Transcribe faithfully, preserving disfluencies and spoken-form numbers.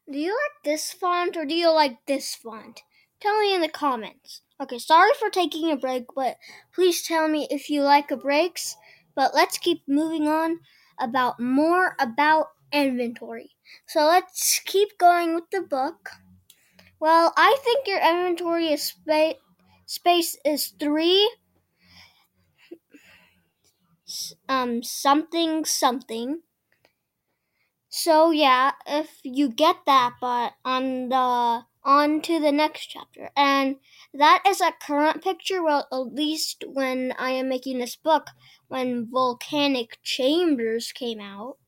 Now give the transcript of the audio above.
Do you like this font or do you like this font? Tell me in the comments. Okay, sorry for taking a break, but please tell me if you like a breaks. But let's keep moving on about more about inventory. So let's keep going with the book. Well, I think your inventory is spa- space is three um something something. So yeah, if you get that, but on the on to the next chapter. And that is a current picture, well at least when I am making this book, when volcanic chambers came out.